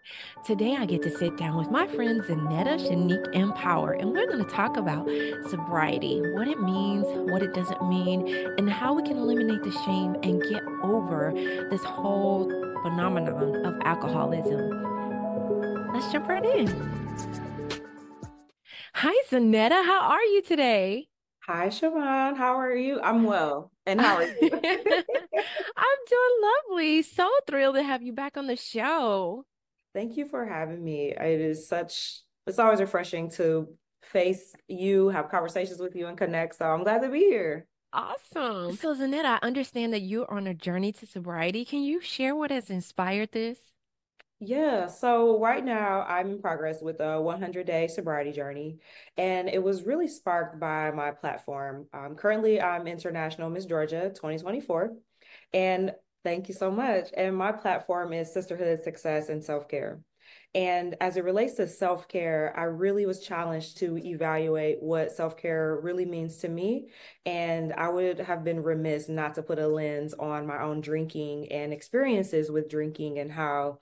Today, I get to sit down with my friends Zanetta, Shanique, and Power, and we're going to talk about sobriety, what it means, what it doesn't mean, and how we can eliminate the shame and get over this whole phenomenon of alcoholism. Let's jump right in. Hi, Zanetta. How are you today? Hi, Siobhan. How are you? I'm well. And how are I'm you? doing lovely. So thrilled to have you back on the show. Thank you for having me. It's always refreshing to face you, have conversations with you, and connect. So I'm glad to be here. Awesome. So, Zanetta, I understand that you're on a journey to sobriety. Can you share what has inspired this? Yeah, so right now I'm in progress with a 100-day sobriety journey, and it was really sparked by my platform. Currently, I'm International Miss Georgia 2024, and thank you so much. And my platform is Sisterhood, Success, and Self-Care. And as it relates to self-care, I really was challenged to evaluate what self-care really means to me. And I would have been remiss not to put a lens on my own drinking and experiences with drinking and how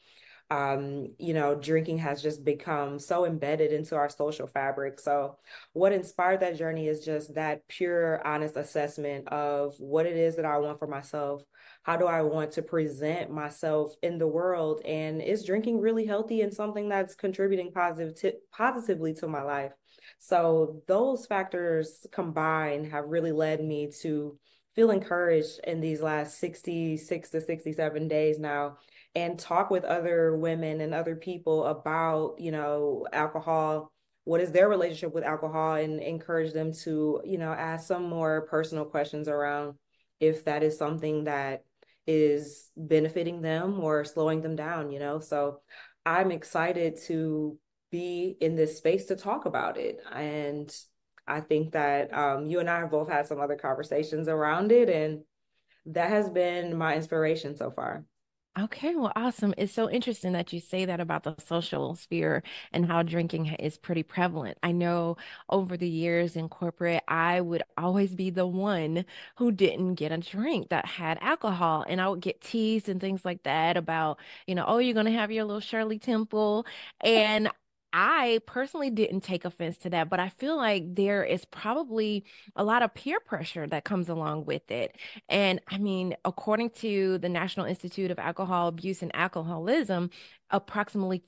drinking has just become so embedded into our social fabric. So, what inspired that journey is just that pure, honest assessment of what it is that I want for myself. How do I want to present myself in the world? And is drinking really healthy and something that's contributing positively to my life? So, those factors combined have really led me to feel encouraged in these last 66 to 67 days now and talk with other women and other people about, alcohol, what is their relationship with alcohol, and encourage them to, ask some more personal questions around if that is something that is benefiting them or slowing them down. So I'm excited to be in this space to talk about it. And I think that you and I have both had some other conversations around it, and that has been my inspiration so far. Okay, well, awesome. It's so interesting that you say that about the social sphere and how drinking is pretty prevalent. I know over the years in corporate, I would always be the one who didn't get a drink that had alcohol, and I would get teased and things like that about, oh, you're going to have your little Shirley Temple. And I personally didn't take offense to that, but I feel like there is probably a lot of peer pressure that comes along with it. And I mean, according to the National Institute of Alcohol Abuse and Alcoholism, approximately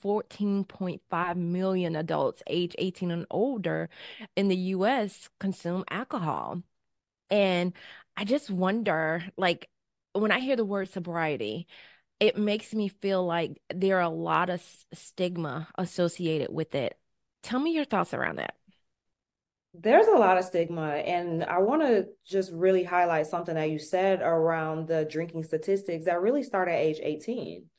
14.5 million adults age 18 and older in the US consume alcohol. And I just wonder, like, when I hear the word sobriety, it makes me feel like there are a lot of stigma associated with it. Tell me your thoughts around that. There's a lot of stigma, and I want to just really highlight something that you said around the drinking statistics that really start at age 18.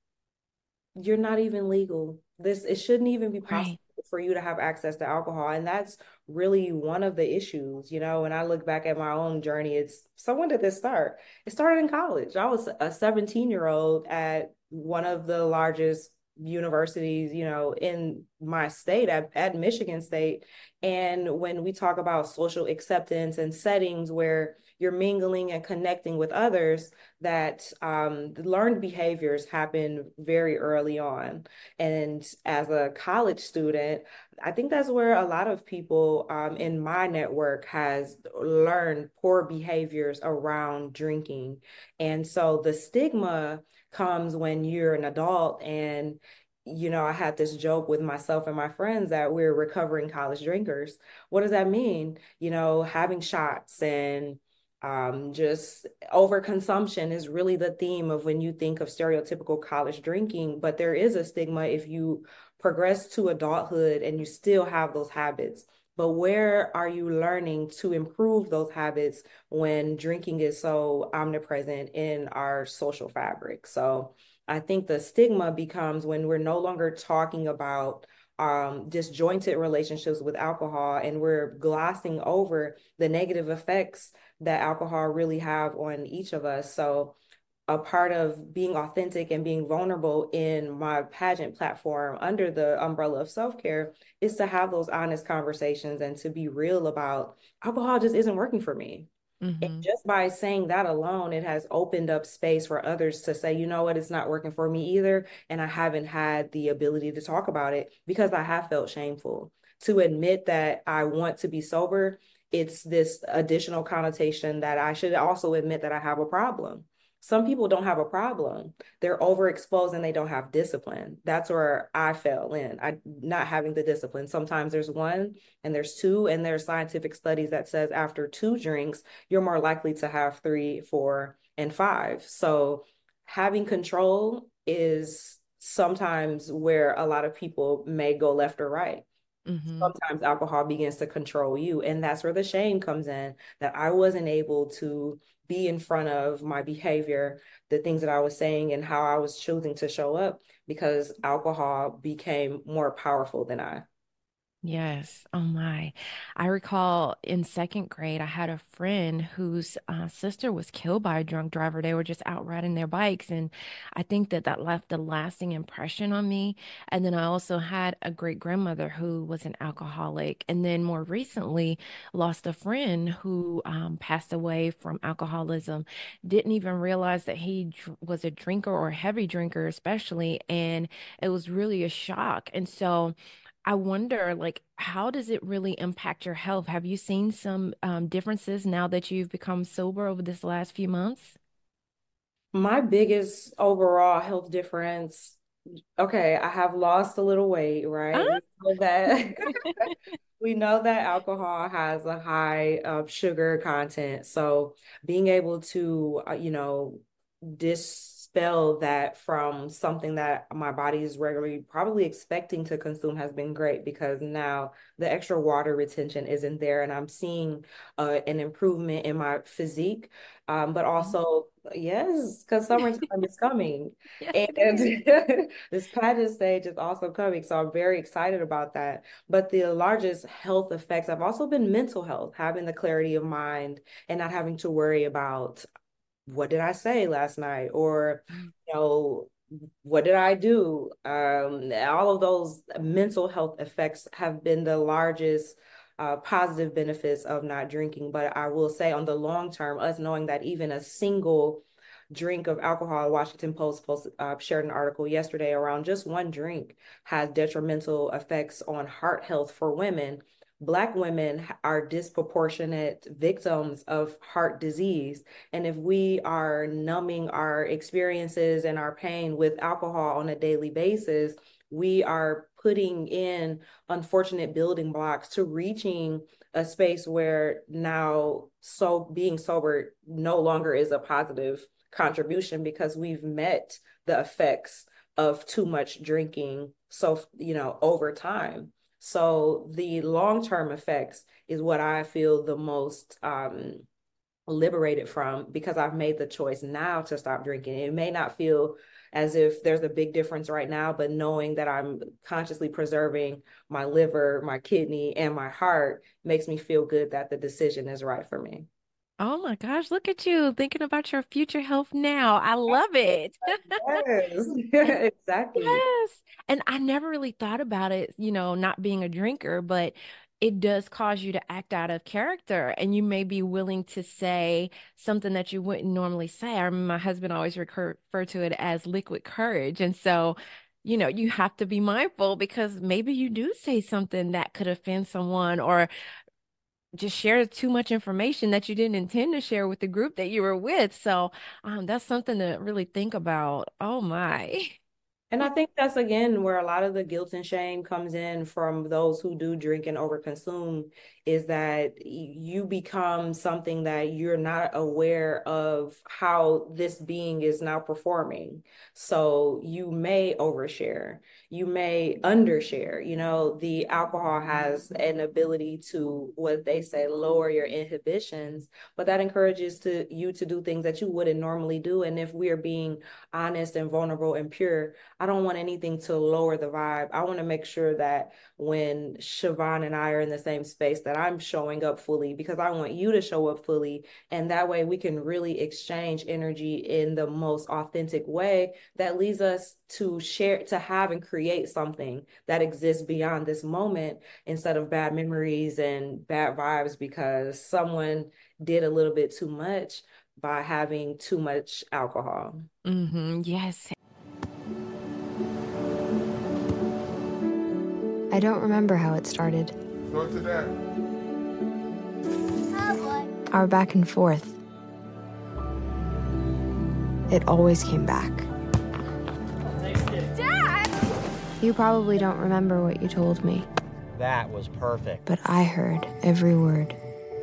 You're not even legal. It shouldn't even be possible Right. for you to have access to alcohol. And that's really one of the issues. When I look back at my own journey, it's so when did this start? It started in college. I was a 17-year-old at one of the largest universities, in my state at Michigan State. And when we talk about social acceptance and settings where you're mingling and connecting with others, that the learned behaviors happen very early on. And as a college student, I think that's where a lot of people in my network has learned poor behaviors around drinking. And so the stigma comes when you're an adult and I had this joke with myself and my friends that we're recovering college drinkers. What does that mean? Having shots and just overconsumption is really the theme of when you think of stereotypical college drinking, but there is a stigma if you progress to adulthood and you still have those habits. But where are you learning to improve those habits when drinking is so omnipresent in our social fabric? So I think the stigma becomes when we're no longer talking about disjointed relationships with alcohol and we're glossing over the negative effects that alcohol really have on each of us. So a part of being authentic and being vulnerable in my pageant platform under the umbrella of self-care is to have those honest conversations and to be real about alcohol just isn't working for me. Mm-hmm. Just by saying that alone, it has opened up space for others to say, you know what, it's not working for me either. And I haven't had the ability to talk about it because I have felt shameful. To admit that I want to be sober, it's this additional connotation that I should also admit that I have a problem. Some people don't have a problem. They're overexposed and they don't have discipline. That's where I fell in. I not having the discipline. Sometimes there's one and there's two, and there's scientific studies that says after two drinks, you're more likely to have three, four, and five. So having control is sometimes where a lot of people may go left or right. Mm-hmm. Sometimes alcohol begins to control you. And that's where the shame comes in, that I wasn't able to be in front of my behavior, the things that I was saying, and how I was choosing to show up because alcohol became more powerful than I. Yes. Oh my. I recall in second grade, I had a friend whose sister was killed by a drunk driver. They were just out riding their bikes. And I think that that left a lasting impression on me. And then I also had a great grandmother who was an alcoholic. And then more recently, lost a friend who passed away from alcoholism. Didn't even realize that he was a drinker or a heavy drinker, especially. And it was really a shock. And so, I wonder, like, how does it really impact your health? Have you seen some differences now that you've become sober over this last few months? My biggest overall health difference, okay, I have lost a little weight, right? Ah, We know that we know that alcohol has a high sugar content. So being able to, dispel that from something that my body is regularly probably expecting to consume has been great because now the extra water retention isn't there, and I'm seeing an improvement in my physique. But also, yes, because summertime is coming. yes, And it is. this pageant stage is also coming. So I'm very excited about that. But the largest health effects have also been mental health, having the clarity of mind and not having to worry about what did I say last night, or Mm. you know, what did I do? All of those mental health effects have been the largest positive benefits of not drinking. But I will say, on the long term, us knowing that even a single drink of alcohol, Washington Post shared an article yesterday around just one drink has detrimental effects on heart health for women. Black women are disproportionate victims of heart disease. And if we are numbing our experiences and our pain with alcohol on a daily basis, we are putting in unfortunate building blocks to reaching a space where now being sober no longer is a positive contribution because we've met the effects of too much drinking over time. So the long-term effects is what I feel the most liberated from because I've made the choice now to stop drinking. It may not feel as if there's a big difference right now, but knowing that I'm consciously preserving my liver, my kidney, and my heart makes me feel good that the decision is right for me. Oh my gosh, look at you thinking about your future health now. I love it. Yes, And exactly. yes. And I never really thought about it, not being a drinker, but it does cause you to act out of character. And you may be willing to say something that you wouldn't normally say. I remember my husband always refer to it as liquid courage. And so, you have to be mindful because maybe you do say something that could offend someone or just share too much information that you didn't intend to share with the group that you were with. So, that's something to really think about. Oh my. And I think that's again where a lot of the guilt and shame comes in from those who do drink and overconsume, is that you become something that you're not aware of how this being is now performing. So you may overshare, you may undershare. The alcohol has an ability to, what they say, lower your inhibitions, but that encourages you to do things that you wouldn't normally do. And if we are being honest and vulnerable and pure, I don't want anything to lower the vibe. I want to make sure that when Siobhan and I are in the same space, that I'm showing up fully because I want you to show up fully. And that way we can really exchange energy in the most authentic way that leads us to share, to have and create something that exists beyond this moment instead of bad memories and bad vibes because someone did a little bit too much by having too much alcohol. Yes. I don't remember how it started. Go to that. Our back and forth. It always came back. Dad! You probably don't remember what you told me, That was perfect. but I heard every word.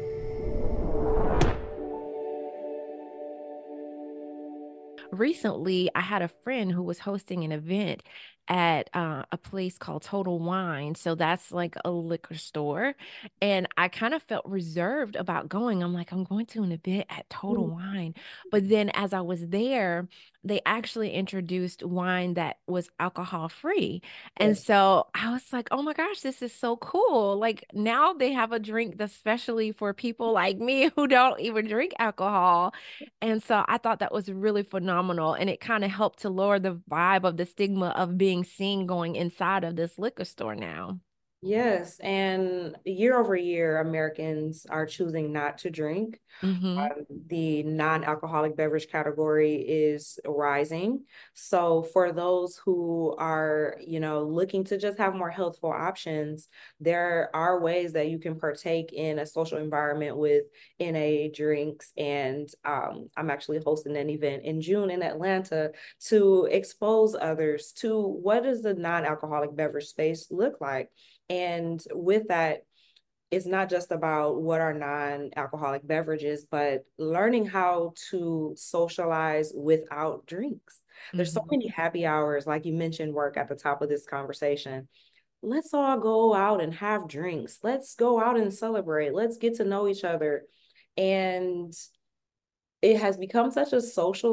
Recently, I had a friend who was hosting an event at a place called Total Wine. So that's like a liquor store. And I kind of felt reserved about going. I'm like, I'm going to an event at Total Wine. But then as I was there, they actually introduced wine that was alcohol free. And so I was like, oh my gosh, this is so cool. Like now they have a drink that's specially for people like me who don't even drink alcohol. And so I thought that was really phenomenal. And it kind of helped to lower the vibe of the stigma of being seen going inside of this liquor store now. Yes, and year over year, Americans are choosing not to drink. Mm-hmm. The non-alcoholic beverage category is rising. So for those who are, looking to just have more healthful options, there are ways that you can partake in a social environment with NA drinks. And I'm actually hosting an event in June in Atlanta to expose others to what does the non-alcoholic beverage space look like. And with that, it's not just about what are non-alcoholic beverages, but learning how to socialize without drinks. There's so Mm-hmm. many happy hours, like you mentioned, work at the top of this conversation. Let's all go out and have drinks. Let's go out and celebrate. Let's get to know each other. And it has become such a social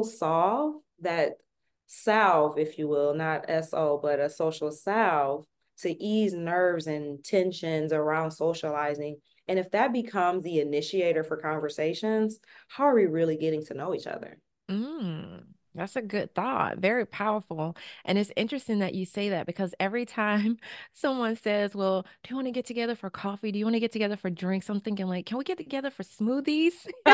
salve, if you will, not SO, but a social salve to ease nerves and tensions around socializing. And if that becomes the initiator for conversations, how are we really getting to know each other? That's a good thought. Very powerful. And it's interesting that you say that because every time someone says, well, do you want to get together for coffee? Do you want to get together for drinks? I'm thinking like, can we get together for smoothies?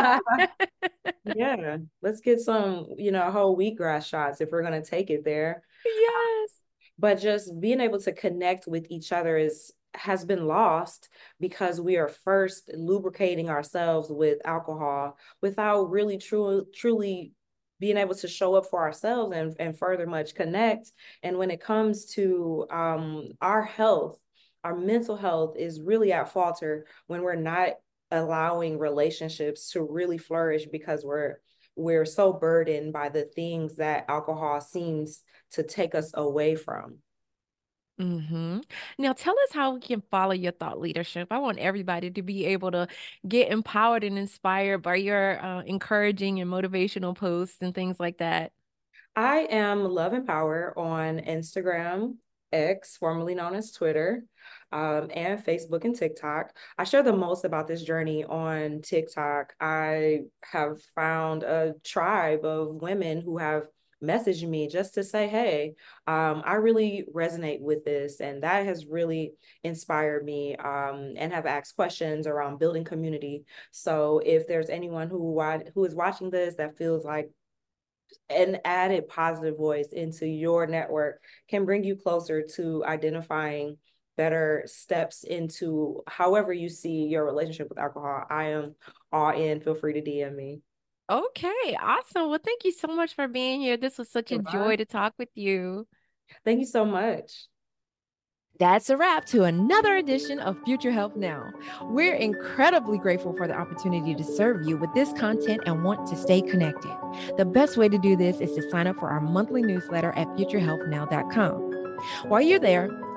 Yeah, let's get some, whole wheatgrass shots if we're going to take it there. Yes. But just being able to connect with each other has been lost because we are first lubricating ourselves with alcohol without really truly being able to show up for ourselves and further much connect. And when it comes to our health, our mental health is really at falter when we're not allowing relationships to really flourish because we're so burdened by the things that alcohol seems to take us away from. Mm-hmm. Now tell us how we can follow your thought leadership. I want everybody to be able to get empowered and inspired by your encouraging and motivational posts and things like that. I am Love and Power on Instagram, X, formerly known as Twitter, and Facebook and TikTok. I share the most about this journey on TikTok. I have found a tribe of women who have messaged me just to say, hey, I really resonate with this. And that has really inspired me and have asked questions around building community. So if there's anyone who is watching this that feels like an added positive voice into your network can bring you closer to identifying better steps into however you see your relationship with alcohol. I am all in. Feel free to DM me. Okay, awesome. Well, thank you so much for being here. This was such a Goodbye. joy to talk with you. Thank you so much. That's a wrap to another edition of Future Health Now. We're incredibly grateful for the opportunity to serve you with this content and want to stay connected. The best way to do this is to sign up for our monthly newsletter at futurehealthnow.com. While you're there,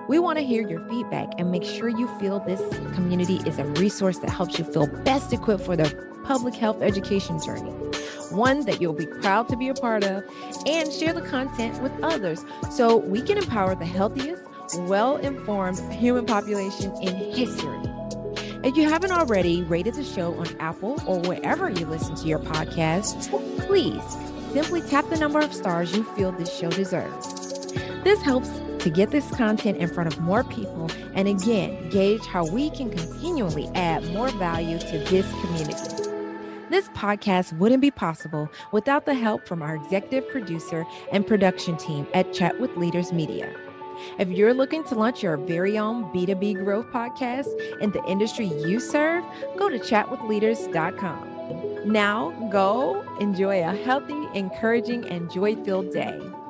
We want to hear your feedback and make sure you feel this community is a resource that helps you feel best equipped for the public health education journey, one that you'll be proud to be a part of, and share the content with others so we can empower the healthiest, well-informed human population in history. If you haven't already rated the show on Apple or wherever you listen to your podcast, please simply tap the number of stars you feel this show deserves. This helps to get this content in front of more people and again, gauge how we can continually add more value to this community. This podcast wouldn't be possible without the help from our executive producer and production team at Chat with Leaders Media. If you're looking to launch your very own B2B growth podcast in the industry you serve, go to chatwithleaders.com. Now go enjoy a healthy, encouraging, and joy-filled day.